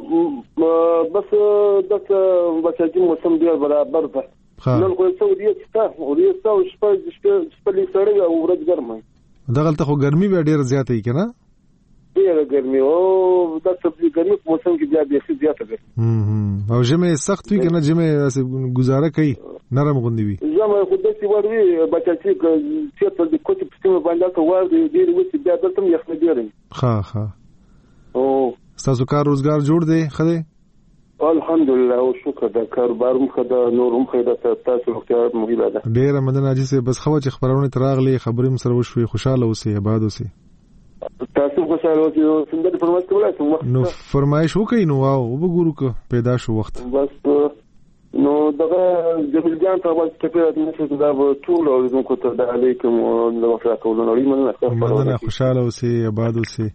بس دغه بچاجي موسم ډیر برابر ده. نن خو څو ورځې ستا ورځې ستا او شپه شپه لې سړې او ورځ ګرمه. دغلته خو ګرمي به ډیر زیاته وي کنه؟ ډیره ګرمي او د سبزي ګرمي په موسم کې بیا ډېر زیاته ده. او ژمه سخت وي کنه؟ ژمه گزاره کوي نرم غوندي وي؟ ژمه خو د څه وروي بچاچی چې په دې کوټه په سیمه باندې ته وار دی ډیر وڅ بیا دلته یخ نه ډیر. ها ها او تاسو کار روزګار جوړ دی خدای؟ الحمدلله او شکر د کاروبار مخه د نورم خیرات تاسو اختیار مهیله ده. ډیره مننه حاجي صاحب، بس خو چې خبرونه تراغلي خبرې هم سره وشوي، خوشاله اوسئ، آباد اوسئ. تاسو خوشاله اوسئ. څنګه فرمایش کولای شم؟ نو فرمایش وکړئ. نو واو وګورو که پیدا شو وخت. بس نو دغه جبل جان ته واځ ته پیدا نشو دا به ټول اوریدونکو ته د علیکم او د وفا کولو نړۍ مننه. مننه، خوشاله اوسئ، آباد اوسئ.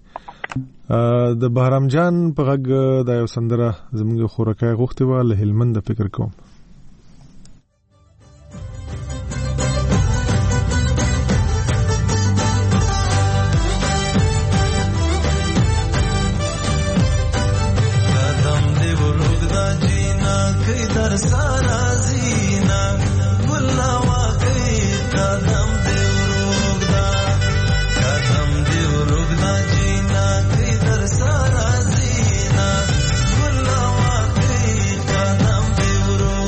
د بهرام جان په غږ د یو سندره زموږ خورکای غوښتې وه له هلمند فکر کوم. Sarah Zina, Gula Waqi, Kadam Divrug.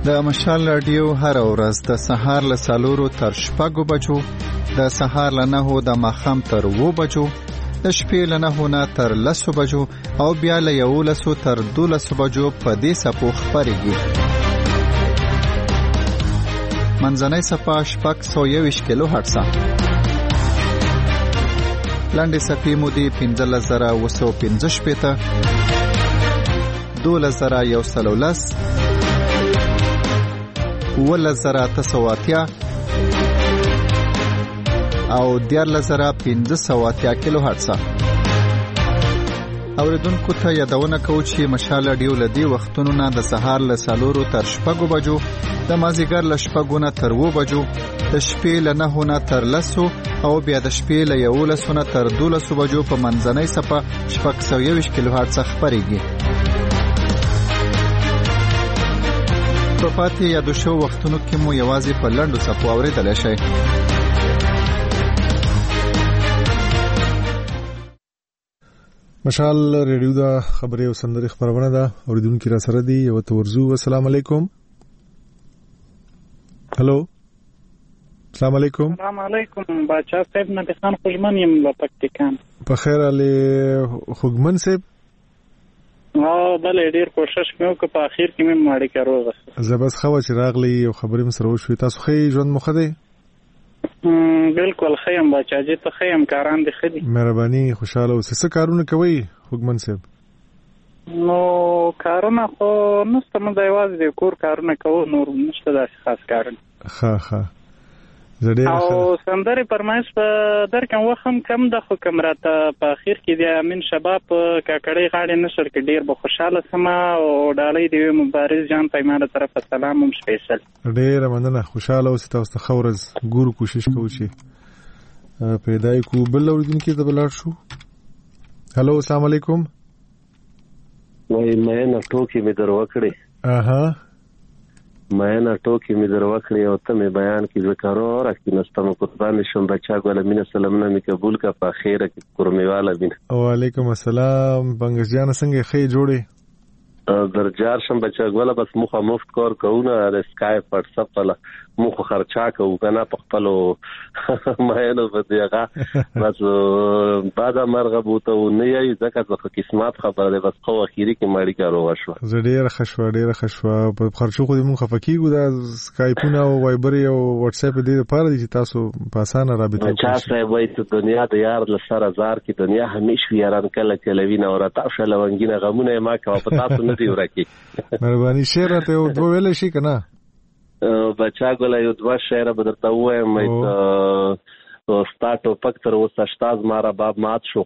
د مشال رادیو هر ورځ د سهار له څلورو تر شپږو بجو، د سهار له نهو د ماښام تر اوو بجو، د شپې له نهو نه تر لسو بجو او بیا له یولسو تر دولسو بجو په دې څپو خپرېږي. منځنۍ څپه شپږ سوه یوویشت کیلو هرټزه. لنډې څپې مودې پنځلس زره اوه سوه پنځه شپېته، دولس زره یو سل او لس، اوولس زره اته سوه اتیا او دیارلس زره پنځه سوه اتیا کیلو هرټزه. اوریدونکو ته یادونه کوو چې مشال رادیو له دې وختونو نه د سهار له څلورو تر شپږو بجو، د مازدیګر له شپږو نه تر اوو بجو، د شپې له نهو نه تر لسو او بیا د شپې له یولسو نه تر دولسو بجو په منځنۍ څپه شپږ سوه یوویشت کیلو هرټزه خپرېږي. په پاتې یادو شوو وختونو کې مو یوازې په لنډو څپو اورېدلی شئ. مشال ریډیو دا خبرې او سندرې خبرونه ده. اوریدونکو را سره دی یو تورزو. السلام علیکم. هلو السلام علیکم. السلام علیکم بچا صاحب، نبی خان خوږمن یم له پکتیکان. په خیر علي خوږمن صاحب. اه بله ډیر کوشش مې وکړ، په اخر کې مې ماړی کاروغه زبس خو چې راغلی او خبرې مې سره وشوې. تاسو خې ژوند مخه دی؟ بالکل خیم بچا جې ته خیم کاران دي خدي. مهرباني خوشاله اوسې. څه کارونه کوي خوږمن صاحب؟ نو کارونه خو نشته، موږ یوازې د کور کارونه کوو، نور نشته داسې خاص کارونه. ښه ښه او سندرې پرمایش په درکم وخم کم د خو کم راته په اخر کې د امین شباب کاکړې غاړې نشر کې ډیر به خوشاله سما او ډالۍ دی مبارز جان پیمانه طرفه سلام هم سپیشل. ډیر مننه، خوشاله اوسې. تاسو ته خورز ګورو کوشش کوو چې پیدای کو بل اوریدونکو ته بلار شو. هلو السلام علیکم. وای مې نه ټوکی مې درو کړې. اها مې نه ټوکی مې درو کړې او ته مې بیان کې ذکرو راکې نستم قربان شم. بچا ګل مینه سلام نه مې قبول کا په خیره کې قرمېواله بین. وعلیکم السلام. بنګس جان څنګه خې جوړې؟ درجار شم بچا ګل بس مخه مفت کار کوونه د اسکایپ واتس اپ له مخه خرچا کوو کنه په خپل مې نو بدیغه بس بعد مرغه بوته نه یی ځکه ځکه قسمت خبره ده. بس خو اخیری کې ماړی کارو وشو. زه ډیر خشوه ډیر خشوه په خرچو خو دې مونږ خفکیګو د اسکایپونه او وایبر او واتس اپ دې لپاره دي چې تاسو په اسانه رابطه وکړئ. چا سره وایي ته دنیا د یار لسره زار کې دنیا همیشه یاران کله کله وینه او راته شلونګینه غمونه ما کا په تاسو نه دی ورکی. مهرباني شعر ته دوه ویل شي کنه بچا ګل یو دوه شعر به درته وایم. مې ستا ټوپک تر اوسه شته زما رباب مات شو.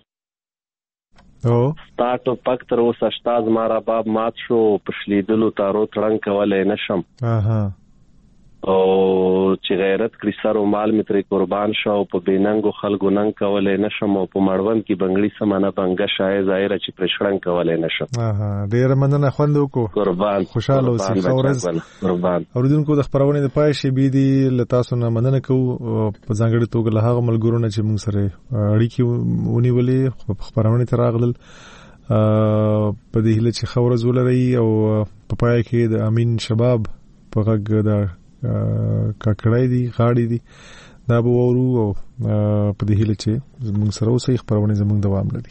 او ستا ټوپک تر اوسه شته زما رباب مات شو، په شلیدلو تارو تړنګ کولی نشم. اها او چې غیرت کړي سر او مال مې ترې قربان شو، په بېننګو خلکو ننګ کولی نشم، او په مړوند کې بنګړي سمانه بنګه شای ظاهره چې پرې شړنګ کولی نشم. اها ډېره مننه، خوند وکړو. قربان خوشاله اوسئ. ښه ورځ. قربان. اورېدونکو د خپرونې د پای شېبې دي له تاسو نه مننه کوو، په ځانګړې توګه له هغه ملګرو نه چې موږ سره اړیکې ونیولې خپرونې ته راغلل. په دې هیله چې ښه ورځ ولرئ او په پای کې د امین شباب په غږ د کاکړای دي غاړي دي دا به وورو او په دې هیله چې موږ سره اوسئ خبرونه زموږ دوام لري.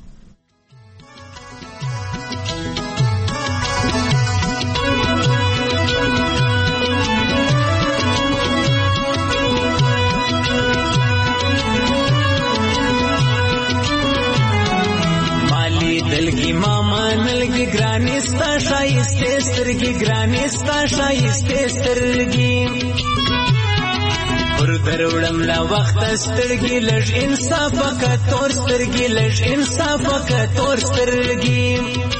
مالی دلګي ماما نلګي ګرانستا شایسته سترګي ګرانستا شایسته سترګي پر دروړم لا وخت سترګي لږ انصاف کا تور سترګي لږ انصاف کا تور سترګي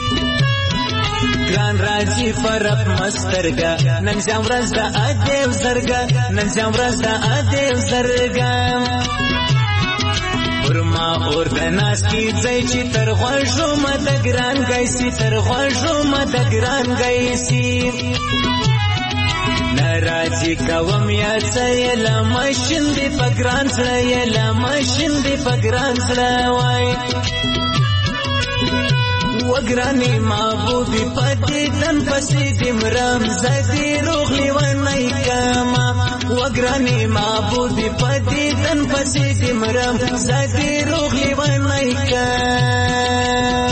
ګران راځي فرق مسترګا نن ځم ورځ د ادیو زرګا نن ځم ورځ د ادیو زرګا ورما اور د ناس کی ځای چې تر غوښو مد ګران گایسي تر غوښو مد ګران گایسي ناراضي کوم یا ځای لا ماشین دی پګران سره لا ماشین دی پګران سره وای و وګرانې محبوبې پدې دن پسې دې مرم زدې روغلې ونی کما وګرانې محبوبې پدې دن پسې دې مرم زدې روغلې ونی کما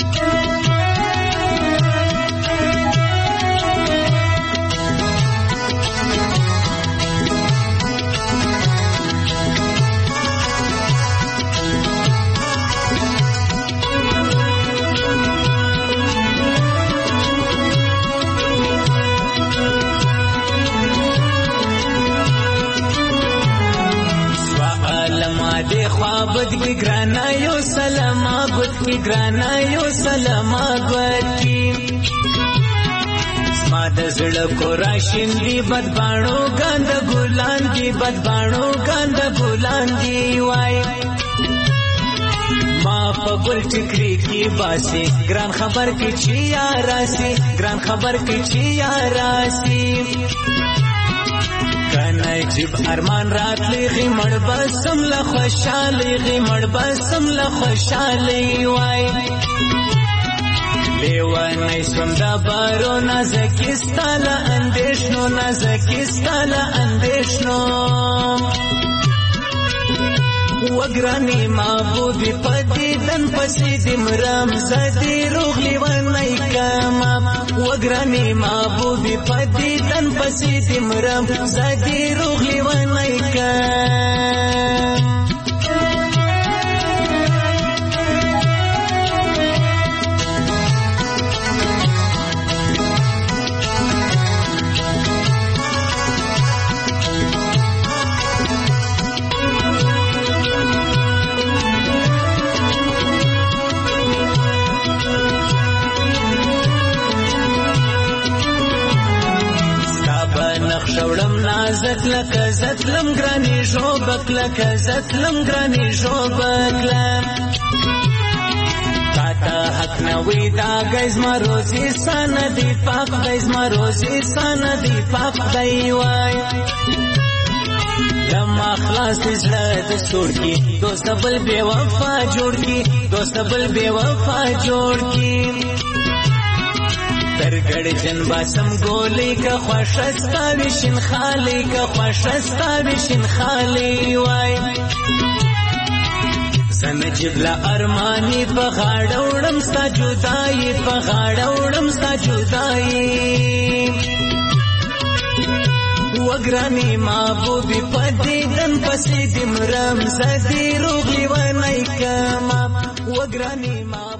دے خوابت کی گرانا یو سلام آگت کی گرانا یو سلام آگت کی سماد زڑکو راشن دی بدبانو گاند گولان دی بدبانو گاند گولان دی وائی ما پگل ٹکری کی باسی گران خبر کی چی آراسی گران خبر کی چی آراسی کنای جب ارمان رات لیغی مړ بسم له خوشالي مړ بسم له خوشالي وای لیوانای سم دا بارو نازکستاله اندیشنو نازکستاله اندیشنو وګرانې محبوبې پدې دن پسې دې مرم زدې روغلې ونی کما وګرانې محبوبې پدې دن پسې دې مرم زدې روغلې ونی کما شوړم نازک لکه زتلم ګرانی ژوبک لکه زتلم ګرانی ژوبک تاته حق نوی دا گیز ما روزی سندی پاک گیز ما روزی سندی پاک دی وای لما خلاص زړه د سور کی دوست بل بے وفا جوړ کی دوست بل بے وفا جوړ کی ترګړ جن باسم ګولې کا خوشستا وشین خالی کا خوشستا وشین خالی وای سنجب لا ارمانی په غاړوړم ستا جدای په غاړوړم ستا جدای وګرانې محبوبې پدې دن پسې دې مرم زدې روغلې ونی کما وګرانې